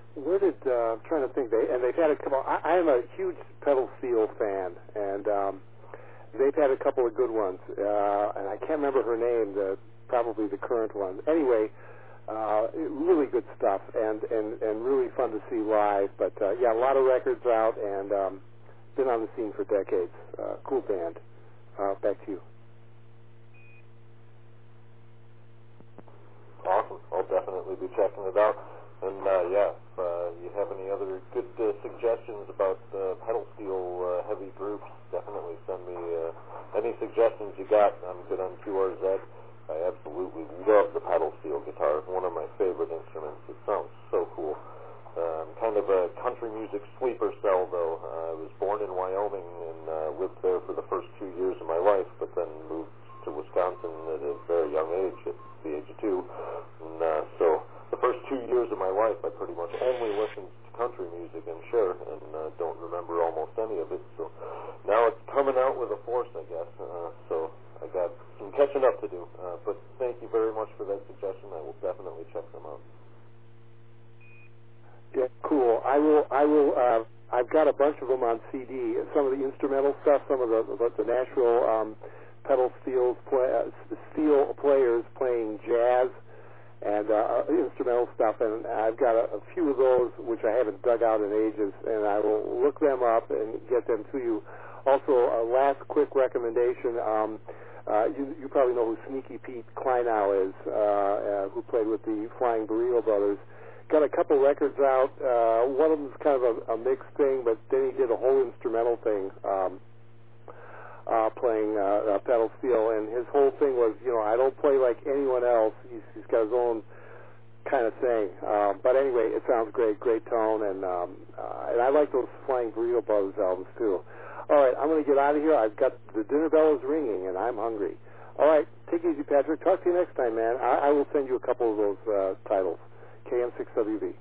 Where did I'm trying to think? They've had a couple. I am a huge pedal steel fan, and they've had a couple of good ones. And I can't remember her name. Probably the current one. Anyway, really good stuff, and really fun to see live. But yeah, a lot of records out, and been on the scene for decades. Cool band. Back to you. Awesome. I'll definitely be checking it out. And yeah, if you have any other good suggestions about pedal steel heavy groups, definitely send me any suggestions you got. I'm good on QRZ. I absolutely love the pedal steel guitar. One of my favorite instruments. It sounds so cool. Kind of a country music sleeper cell, though. I was born in Wyoming and lived there for the first 2 years of my life, but then moved to Wisconsin at a very young age, at the age of 2. And so the first 2 years of my life, I pretty much only listened to country music and Cher, and don't remember almost any of it. So now it's coming out with a force, I guess. So I got some catching up to do. But thank you very much for that suggestion. I will definitely check them out. Yeah, cool. I will. I've got a bunch of them on CD. Some of the instrumental stuff, some of the Nashville pedal steel players playing jazz and instrumental stuff, and I've got a few of those which I haven't dug out in ages, and I will look them up and get them to you. Also, a last quick recommendation. You probably know who Sneaky Pete Kleinow is, who played with the Flying Burrito Brothers. Got a couple records out. One of them is kind of a mixed thing, but then he did a whole instrumental thing, playing pedal steel, and his whole thing was, I don't play like anyone else. He's got his own kind of thing. But anyway, it sounds great tone, and I like those Flying Burrito Brothers albums too. All right, I'm going to get out of here. I've got the dinner bell is ringing, and I'm hungry. All right, take it easy, Patrick. Talk to you next time, man. I will send you a couple of those titles. KM6WV.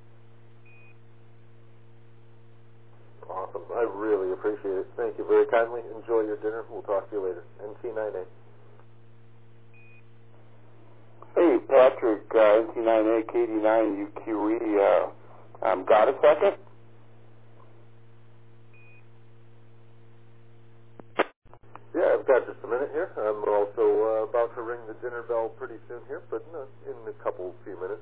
Awesome. I really appreciate it. Thank you very kindly. Enjoy your dinner. We'll talk to you later. NT9A. Hey, Patrick, NT9A, KD9, UQE. Got a second? Yeah, I've got just a minute here. I'm also about to ring the dinner bell pretty soon here, but in a few minutes.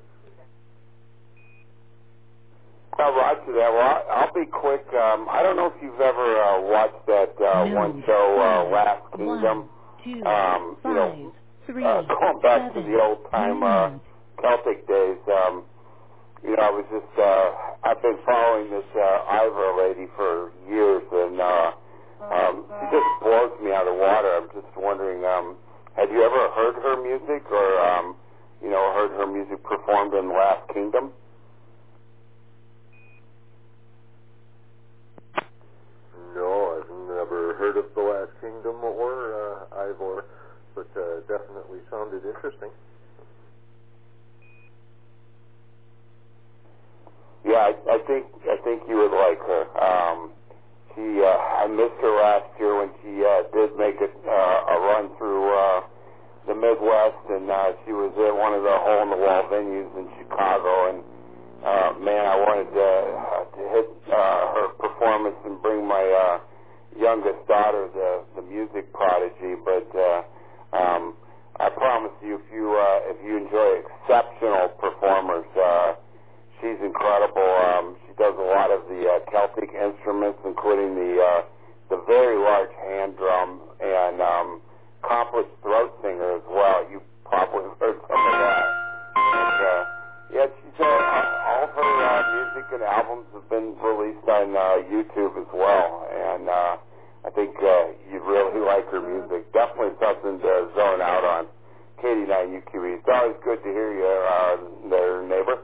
Roger that. Well, I'll be quick. I don't know if you've ever watched that one show, Last Kingdom. 1, 2, 5, 3, going back 7, to the old time Celtic days. I was just I've been following this Ivor lady for years, and she just blows me out of water. I'm just wondering, have you ever heard her music, or heard her music performed in Last Kingdom? No, I've never heard of The Last Kingdom or Ivor, but definitely sounded interesting. Yeah, I think you would like her. I missed her last year when she did make a run through the Midwest, and she was at one of the hole-in-the-wall venues in Chicago, and man, I wanted to hit her performance and bring my youngest daughter, the music prodigy, but I promise you, if you enjoy exceptional performers, she's incredible. She does a lot of the Celtic instruments, including the very large hand drum, and accomplished throat singer as well. You probably heard some of that. And, yeah, she's all of her music and albums have been released on YouTube as well, and I think you'd really like her music. Definitely something to zone out on. KD9 UQE. It's always good to hear you, their neighbor.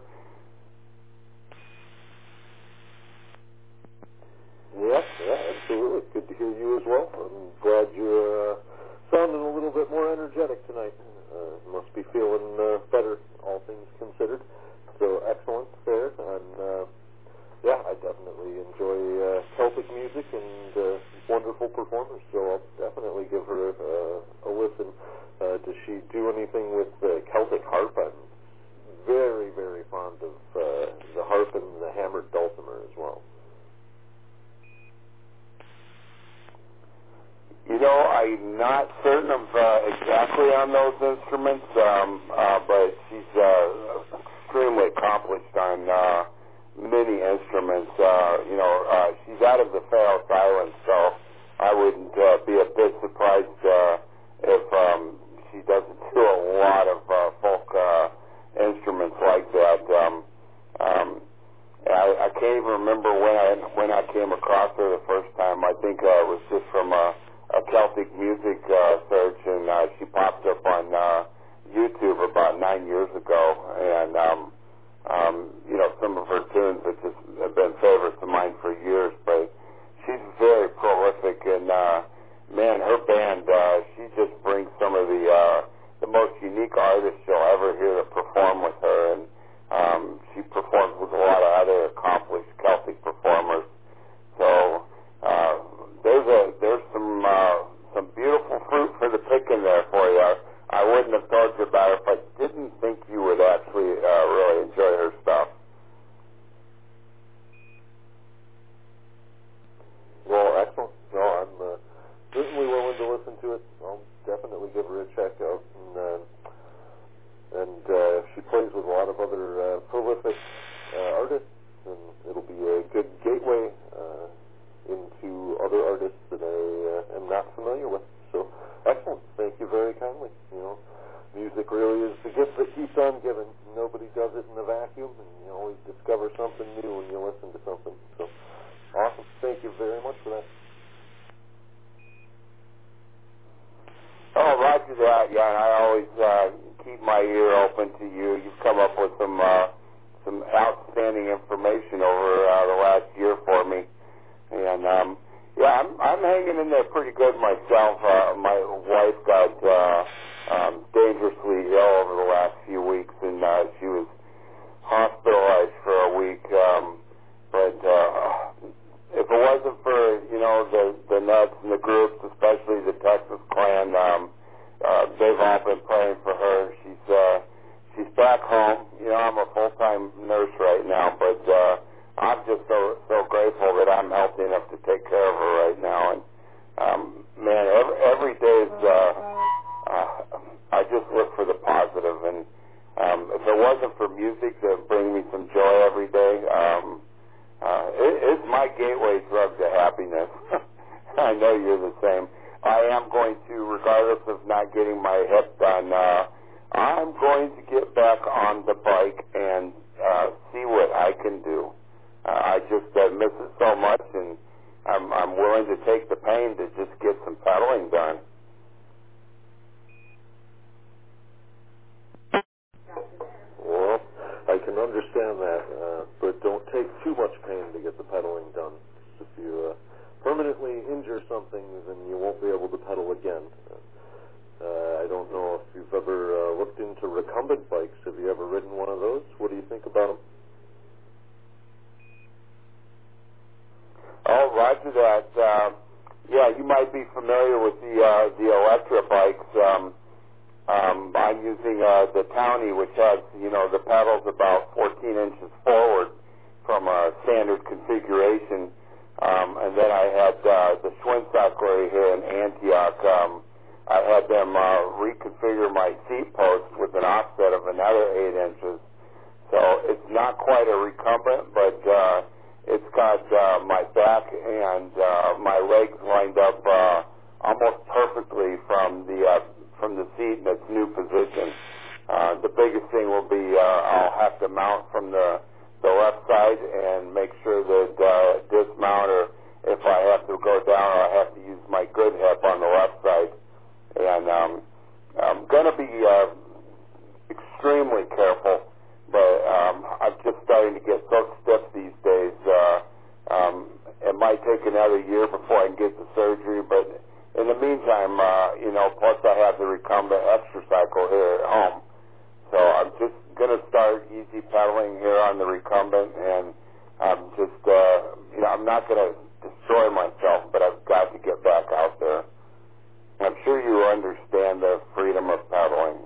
Yeah, absolutely. Good to hear you as well. I'm glad you're sounding a little bit more energetic tonight. Must be feeling better, all things considered. So excellent there. And yeah, I definitely enjoy Celtic music and wonderful performers. So I'll definitely give her a listen. Does she do anything with Celtic harp? I'm very, very fond of the harp and I'm not certain of exactly on those instruments, but she's extremely accomplished on many instruments. She's out of the Faroe Islands, so I wouldn't be a bit surprised if she doesn't do a lot of folk instruments like that. I can't even remember when I came across her the first time. I think it was just from a Celtic music search, and she popped up on YouTube about 9 years ago, and some of her tunes have been favorites of mine for years. But she's very prolific, and man, her band, she just brings some of the most unique artists you'll ever hear to perform with her, and she performs with a lot of other accomplished Celtic performers. So there's some beautiful fruit for the picking there for you. I wouldn't have told you about it if I didn't think you would actually really enjoy her stuff. Well, excellent. No, I'm certainly willing to listen to it. I'll definitely give her a check out. And she plays with a lot of other prolific artists, and it'll be a good gateway into other artists that I am not familiar with. So, excellent. Thank you very kindly. Music really is the gift that keeps on giving. Nobody does it in a vacuum, and you always discover something new when you listen to something. So, awesome. Thank you very much for that. Oh, roger that, yeah, and I always keep my ear open to you. You've come up with some outstanding information over the last year for me, and I'm hanging in there pretty good myself. My wife got dangerously ill over the last few weeks, and she was hospitalized for a week. But if it wasn't for the nuts and the groups, especially the Texas Clan, they've all been praying for her. She's back home. I'm a full-time nurse right now, but I'm just so grateful that I'm healthy enough to take care of her right now. And man, every day is I just look for the positive. And if it wasn't for music to bring me some joy every day, it's my gateway drug to happiness. I know you're the same. I am going to, regardless of not getting my hip done, I'm going to get back on the bike and see what I can do. I just miss it so much, and I'm willing to take the pain to just get some pedaling done. Well, I can understand that, but don't take too much pain to get the pedaling done. If you permanently injure something, then you won't be able to pedal again. I don't know if you've ever looked into recumbent bikes. Have you ever ridden one of those? What do you think about them? Oh, roger that. Yeah, you might be familiar with the Electra bikes. I'm using the Townie, which has, the pedals about 14 inches forward from a standard configuration. And then I had the Schwinn-Sackler here in Antioch. I had them reconfigure my seat post with an offset of another 8 inches. So it's not quite a recumbent, but it's got my back and my legs lined up almost perfectly from the seat in its new position. The biggest thing will be I'll have to mount from the left side and make sure that dismount, or if I have to go down, I have to use my good hip on the left side. And I'm going to be extremely careful, but I'm just starting to get so stiff these days. It might take another year before I can get the surgery, but in the meantime, plus I have the recumbent extra cycle here at home. So I'm just going to start easy pedaling here on the recumbent, and I'm just, I'm not going to destroy myself, but I've got to get back out there. I'm sure you understand the freedom of pedaling.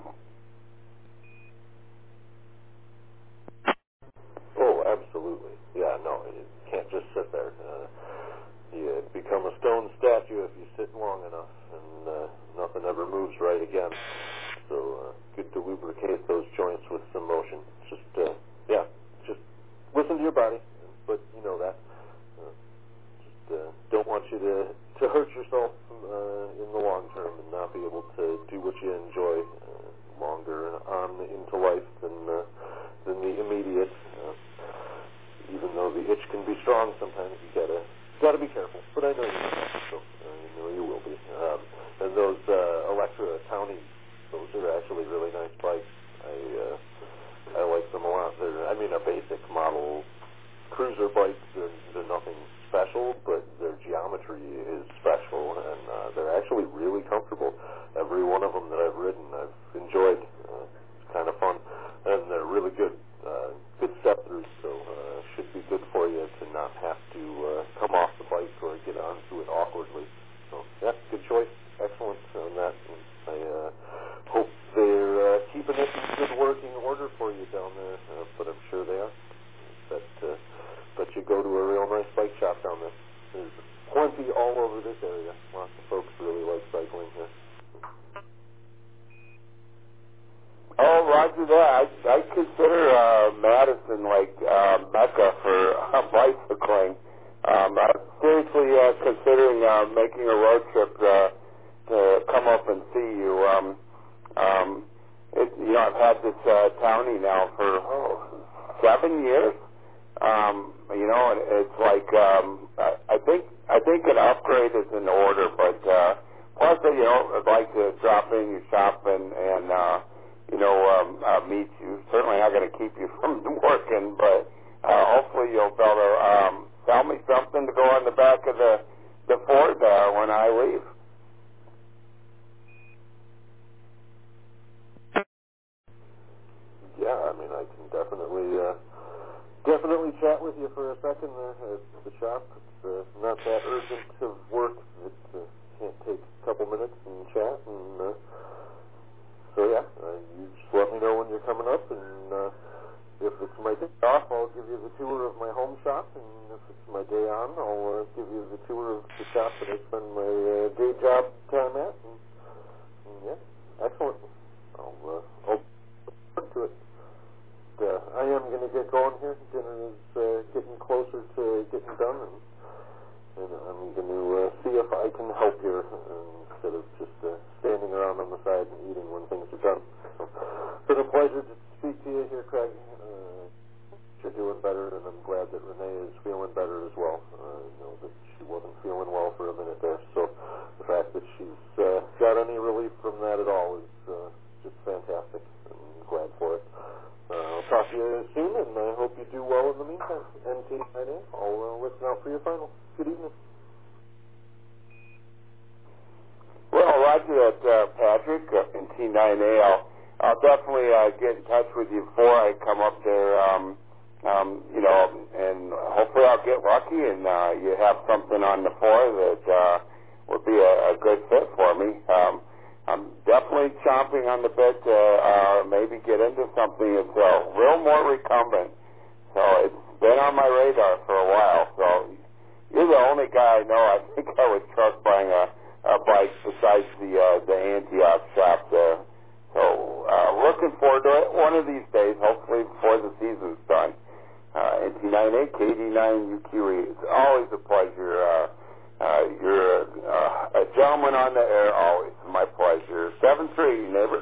Oh, absolutely. Yeah, no, you can't just sit there. You become a stone statue if you sit long enough, and nothing ever moves right again. So good to lubricate those joints with some motion. Just just listen to your body, but you know that. Don't want you to hurt yourself in the long term and not be able to do what you enjoy longer on into life than the immediate. Even though the itch can be strong, sometimes you gotta be careful. But I know you will, so you know you will be. And those Electra Townies, those are actually really nice bikes. I like them a lot. They're a basic model cruiser bikes. They're nothing special, but their geometry is special, and they're actually really comfortable. Every one of them that I've ridden, I've enjoyed. It's kind of fun, and they're really good step throughs, so should be good for you to not have to come off the bike or get onto it awkwardly. So, yeah, good choice. Excellent on that. And I hope they're keeping it in good working order for you down there, but I'm sure they are. But you go to a real nice bike shop down there. There's plenty all over this area. Lots of folks really like cycling here. Oh, roger that. I consider Madison like Mecca for bicycling. I'm seriously considering making a road trip to come up and see you. I've had this Townie now for 7 years. And it's like I think an upgrade is in order, but plus I'd like to drop in your shop and meet you. Certainly not going to keep you from working, but hopefully you'll be able to sell me something to go on the back of the Ford when I leave. Yeah, I can definitely chat with you for a second there at the shop. It's not that urgent of work. It can't take a couple minutes and chat, and so yeah, you just let me know when you're coming up, and if it's my day off, I'll give you the tour of my home shop, and if it's my day on, I'll give you the tour of the shop that I spend my day job time at, and yeah, excellent. I'll look to it. I am going to get going here. Dinner is getting closer to getting done, and I'm going to see if I can help you instead of just standing around on the side and eating when things are done. So, it's been a pleasure to speak to you here, Craig. You're doing better, and I'm glad that Renee is feeling better as well. I know that she wasn't feeling well for a minute there, so the fact that she's got any relief from that at all is just fantastic. I'm glad for it. I'll talk to you soon, and I hope you do well in the meantime. NT9A, I'll listen out for your final. Good evening. Well, roger that, Patrick, NT9A. I'll definitely get in touch with you before I come up there, and hopefully I'll get lucky and you have something on the floor that would be a good fit for me. I'm definitely chomping on the bit to maybe get into something that's a real more recumbent. So it's been on my radar for a while. So you're the only guy I know I think I would trust buying a bike besides the Antioch shop there. So looking forward to it one of these days, hopefully before the season's done. NT9A, KD9UQE. It's always a pleasure. You're a gentleman on the air always. My pleasure. 7-3, neighbor.